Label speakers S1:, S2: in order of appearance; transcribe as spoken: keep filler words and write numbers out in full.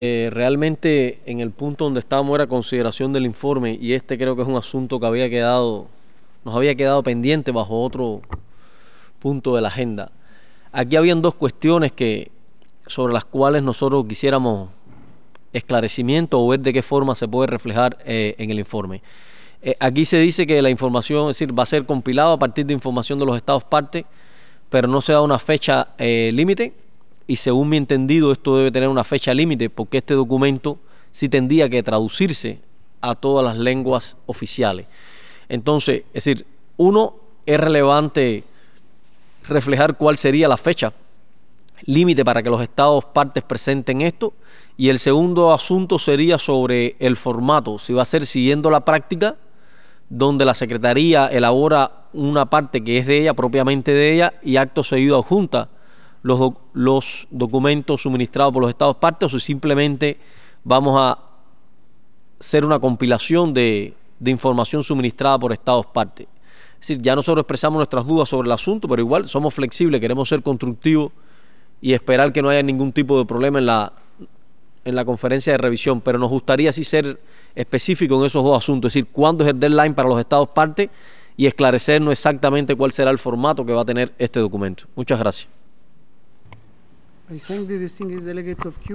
S1: Eh, realmente en el punto donde estábamos era consideración del informe y este creo que es un asunto que había quedado, nos había quedado pendiente bajo otro punto de la agenda. Aquí habían dos cuestiones que, sobre las cuales nosotros quisiéramos esclarecimiento o ver de qué forma se puede reflejar eh, en el informe. Eh, aquí se dice que la información, es decir, va a ser compilado a partir de información de los estados partes, pero no se da una fecha eh, límite y según mi entendido esto debe tener una fecha límite porque este documento sí tendría que traducirse a todas las lenguas oficiales. Entonces, es decir, uno, es relevante reflejar cuál sería la fecha límite para que los estados partes presenten esto, y el segundo asunto sería sobre el formato, si va a ser siguiendo la práctica donde la Secretaría elabora una parte que es de ella, propiamente de ella, y acto seguido adjunta los, doc los documentos suministrados por los estados partes, o si simplemente vamos a hacer una compilación de, de información suministrada por estados partes. Es decir, ya nosotros expresamos nuestras dudas sobre el asunto, pero igual somos flexibles, queremos ser constructivos y esperar que no haya ningún tipo de problema en la, en la conferencia de revisión, pero nos gustaría sí ser específicos en esos dos asuntos, es decir, cuándo es el deadline para los estados partes y esclarecernos exactamente cuál será el formato que va a tener este documento. Muchas gracias.
S2: I thank the distinguished delegates of Cuba.